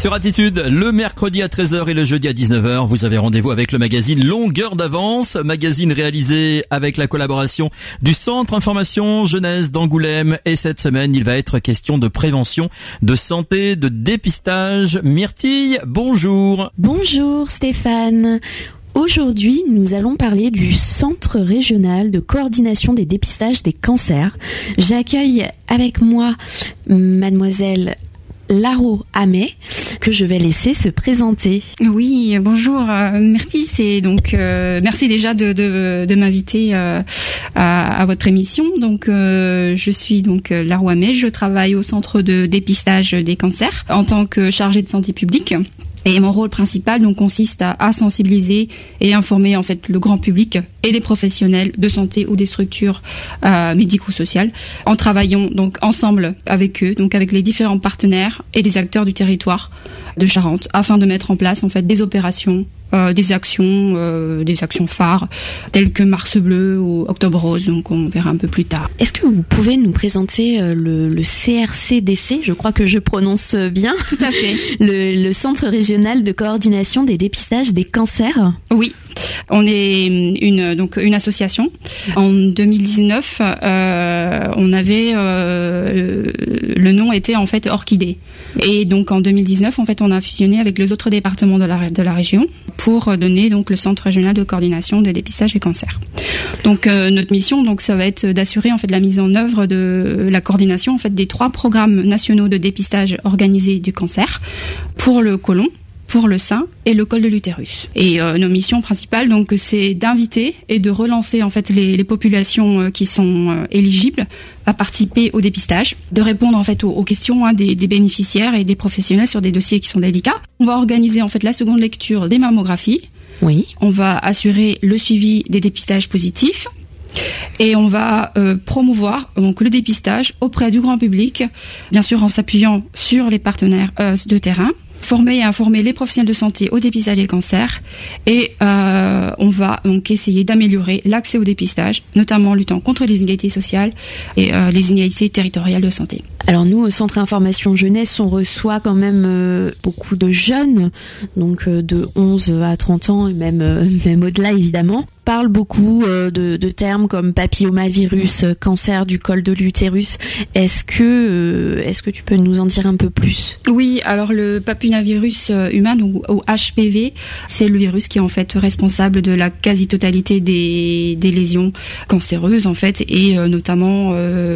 Sur Attitude, le mercredi à 13h et le jeudi à 19h, vous avez rendez-vous avec le magazine Longueur d'avance, magazine réalisé avec la collaboration du Centre Information Jeunesse d'Angoulême. Et cette semaine, il va être question de prévention, de santé, de dépistage. Myrtille, bonjour. Bonjour Stéphane. Aujourd'hui, nous allons parler du Centre régional de coordination des dépistages des cancers. J'accueille avec moi mademoiselle Laro Amet, que je vais laisser se présenter. Oui, bonjour Myrtille, merci déjà de m'inviter à votre émission. Donc je suis donc Laro Amet, je travaille au centre de dépistage des cancers en tant que chargée de santé publique. Et mon rôle principal donc consiste à sensibiliser et informer en fait le grand public et les professionnels de santé ou des structures médico-sociales en travaillant donc ensemble avec eux, donc avec les différents partenaires et les acteurs du territoire de Charente afin de mettre en place en fait des opérations, des actions phares telles que Mars Bleu ou Octobre Rose, donc on verra un peu plus tard. Est-ce que vous pouvez nous présenter le CRCDC, je crois que je prononce bien. Tout à fait. Le Centre régional de coordination des dépistages des cancers. Oui. On est une association. En 2019, on avait le nom était en fait Orchidée. Et donc en 2019, en fait, on a fusionné avec les autres départements de la région pour donner donc le Centre régional de coordination des dépistages des cancers. Donc notre mission, donc ça va être d'assurer en fait la mise en œuvre de la coordination en fait des 3 programmes nationaux de dépistage organisés du cancer pour le côlon, pour le sein et le col de l'utérus. Et nos missions principales, donc, c'est d'inviter et de relancer en fait les populations qui sont éligibles à participer au dépistage, de répondre en fait aux questions des bénéficiaires et des professionnels sur des dossiers qui sont délicats. On va organiser en fait la seconde lecture des mammographies. Oui. On va assurer le suivi des dépistages positifs. Et on va promouvoir donc le dépistage auprès du grand public, bien sûr en s'appuyant sur les partenaires de terrain. Former et informer les professionnels de santé au dépistage des cancers et on va donc essayer d'améliorer l'accès au dépistage, notamment en luttant contre les inégalités sociales et les inégalités territoriales de santé. Alors nous, au Centre Information Jeunesse, on reçoit quand même beaucoup de jeunes, donc de 11 à 30 ans et même au-delà évidemment. Parle beaucoup de termes comme papillomavirus, cancer du col de l'utérus. Est-ce que tu peux nous en dire un peu plus? Oui, alors le papillomavirus humain, donc au HPV, c'est le virus qui est en fait responsable de la quasi-totalité des lésions cancéreuses en fait, et notamment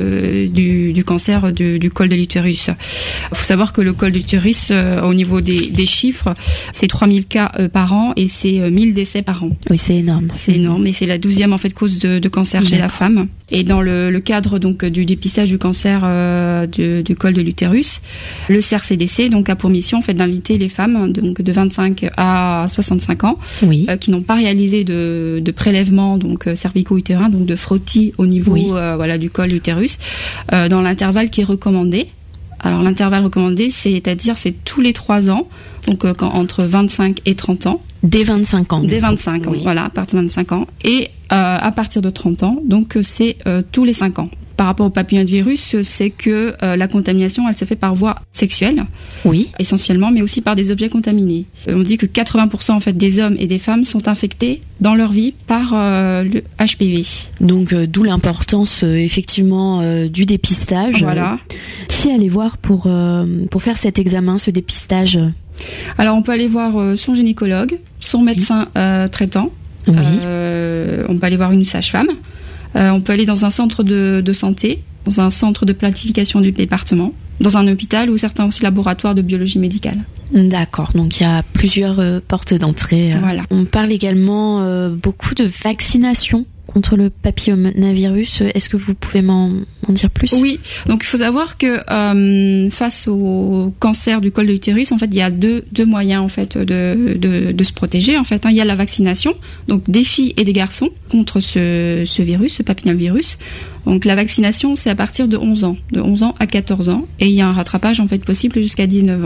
du cancer du col de l'utérus. Il faut savoir que le col de l'utérus, au niveau des chiffres, c'est 3000 cas par an et c'est 1000 décès par an. Oui, c'est énorme. C'est énorme, et c'est la 12e en fait cause de cancer chez la femme. Et dans le cadre donc du dépistage du cancer du col de l'utérus, le CRCDC donc a pour mission en fait d'inviter les femmes donc de 25 à 65 ans qui n'ont pas réalisé de prélèvement donc cervico-utérin, donc de frottis au niveau du col de l'utérus dans l'intervalle qui est recommandé. Alors l'intervalle recommandé, c'est tous les 3 ans, donc entre 25 et 30 ans. Dès 25 ans. Dès 25 ans, voilà, à partir de 25 ans. Et à partir de 30 ans, donc c'est tous les 5 ans. Par rapport au papillomavirus, c'est que la contamination, elle se fait par voie sexuelle, essentiellement, mais aussi par des objets contaminés. On dit que 80% en fait des hommes et des femmes sont infectés dans leur vie par le HPV. Donc d'où l'importance effectivement du dépistage. Voilà. Qui allez voir pour faire cet examen, ce dépistage? Alors on peut aller voir son gynécologue, son médecin traitant. On peut aller voir une sage-femme. On peut aller dans un centre de santé, dans un centre de planification du département, dans un hôpital ou certains aussi laboratoires de biologie médicale. D'accord, donc il y a plusieurs portes d'entrée. Voilà. On parle également beaucoup de vaccination contre le papillomavirus. Est-ce que vous pouvez m'en dire plus? Oui, donc il faut savoir que face au cancer du col de l'utérus, en fait, il y a deux moyens en fait de se protéger. En fait, il y a la vaccination, donc des filles et des garçons contre ce virus, ce papillomavirus. Donc la vaccination, c'est à partir de 11 ans à 14 ans, et il y a un rattrapage en fait possible jusqu'à 19 ans.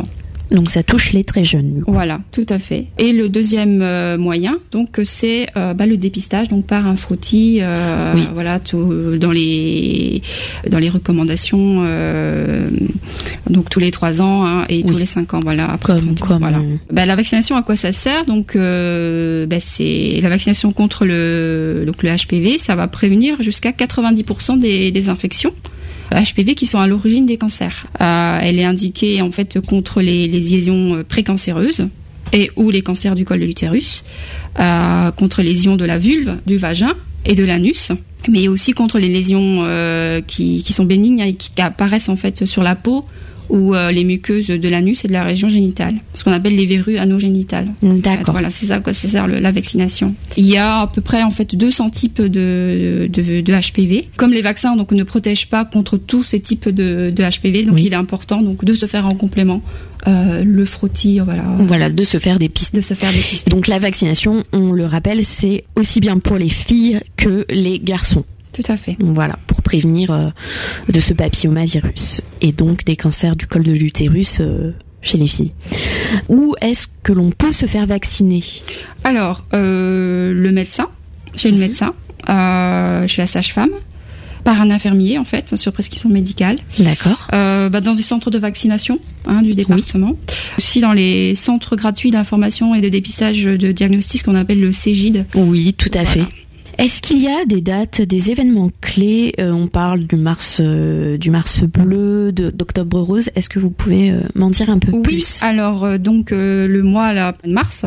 Donc ça touche les très jeunes. Du coup. Voilà, tout à fait. Et le deuxième moyen, donc c'est le dépistage, donc par un frottis, voilà, tout, dans les recommandations, donc tous les 3 ans et tous les 5 ans, voilà. Après 30 ans, voilà. La vaccination, à quoi ça sert? Donc c'est la vaccination contre le HPV, ça va prévenir jusqu'à 90% des infections HPV qui sont à l'origine des cancers. Elle est indiquée en fait contre les lésions précancéreuses et ou les cancers du col de l'utérus, contre les lésions de la vulve, du vagin et de l'anus, mais aussi contre les lésions qui sont bénignes et qui apparaissent en fait sur la peau ou les muqueuses de l'anus et de la région génitale, ce qu'on appelle les verrues anogénitales. D'accord. Voilà, c'est ça à quoi ça sert la vaccination. Il y a à peu près en fait 200 types de HPV. Comme les vaccins donc ne protègent pas contre tous ces types de HPV, donc il est important donc de se faire en complément le frottis, voilà, de se faire dépister. Donc la vaccination, on le rappelle, c'est aussi bien pour les filles que les garçons. Tout à fait. Voilà, pour prévenir de ce papillomavirus et donc des cancers du col de l'utérus chez les filles. Où est-ce que l'on peut se faire vacciner? Alors, le médecin, chez le médecin, chez la sage-femme, par un infirmier en fait, sur prescription médicale. D'accord. Dans des centres de vaccination du département. Aussi dans les centres gratuits d'information et de dépistage de diagnostic qu'on appelle le CGID. Oui, tout à fait. Est-ce qu'il y a des dates, des événements clés? On parle du mars bleu, d'octobre rose. Est-ce que vous pouvez m'en dire un peu plus? Oui. Alors le mois de mars,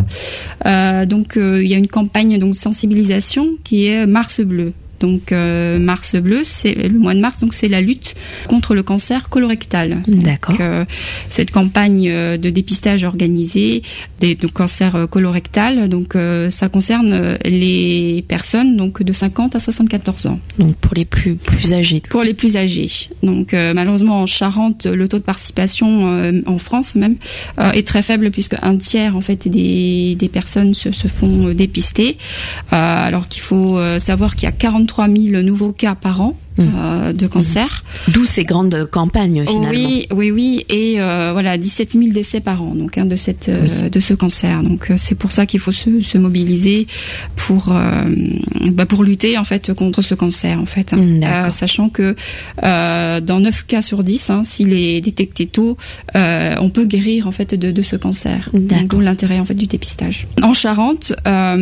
il y a une campagne donc sensibilisation qui est Mars bleu. Donc Mars bleu, c'est le mois de mars, donc c'est la lutte contre le cancer colorectal. D'accord. Donc, cette campagne de dépistage organisée du cancer colorectal, donc ça concerne les personnes donc de 50 à 74 ans. Donc pour les plus âgés. Pour les plus âgés. Donc malheureusement en Charente, le taux de participation en France même est très faible puisque un tiers en fait des personnes se font dépister. Alors qu'il faut savoir qu'il y a 43 000 nouveaux cas par an de cancer. D'où ces grandes campagnes finalement. Oui. Et 17 000 décès par an donc de ce cancer. Donc c'est pour ça qu'il faut se mobiliser pour lutter en fait contre ce cancer en fait. Sachant que dans 9 cas sur 10, s'il est détecté tôt, on peut guérir en fait de ce cancer. Donc l'intérêt en fait du dépistage. En Charente,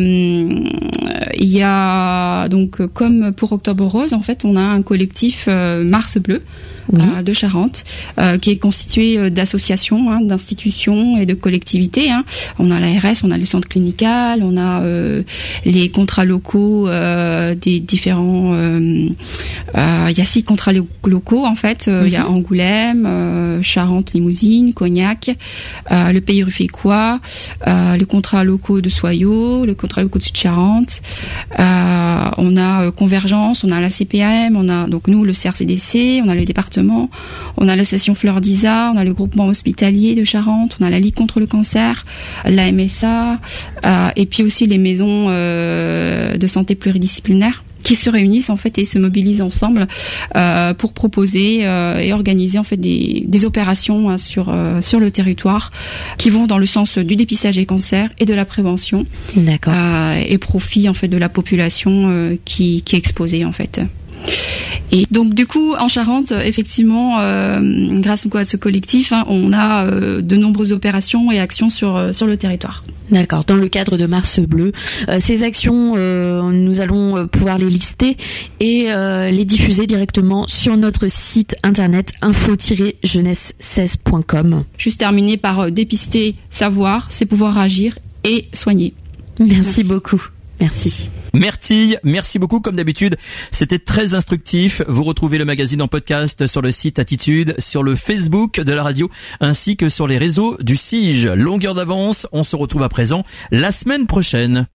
il y a donc comme pour Octobre Rose en fait, on a un collectif Mars Bleu de Charente qui est constitué d'associations, d'institutions et de collectivités. On a l'ARS, on a le centre clinical, on a les contrats locaux des différents. Il y a 6 contrats locaux en fait. Il y a Angoulême, Charente, Limousine, Cognac, le Pays Rufficois, les contrats locaux de Soyaux, le contrat locaux de Sud-Charente. On a Convergence, on a la CPAM, on a donc nous le CRCDC, on a le département, on a l'association Fleur d'Isa, on a le groupement hospitalier de Charente, on a la Ligue contre le cancer, la MSA, et puis aussi les maisons de santé pluridisciplinaires qui se réunissent en fait et se mobilisent ensemble pour proposer et organiser en fait des opérations sur le territoire qui vont dans le sens du dépistage des cancers et de la prévention. D'accord. Et profit en fait de la population qui est exposée en fait. Et donc du coup en Charente, effectivement, grâce à ce collectif, on a de nombreuses opérations et actions sur le territoire. D'accord. Dans le cadre de Mars Bleu, ces actions, nous allons pouvoir les lister et les diffuser directement sur notre site internet info-jeunesse16.com. Juste terminer par dépister, savoir, c'est pouvoir agir et soigner. Merci beaucoup. Merci. Merci beaucoup. Comme d'habitude, c'était très instructif. Vous retrouvez le magazine en podcast sur le site Attitude, sur le Facebook de la radio, ainsi que sur les réseaux du CIGE. Longueur d'avance, on se retrouve à présent la semaine prochaine.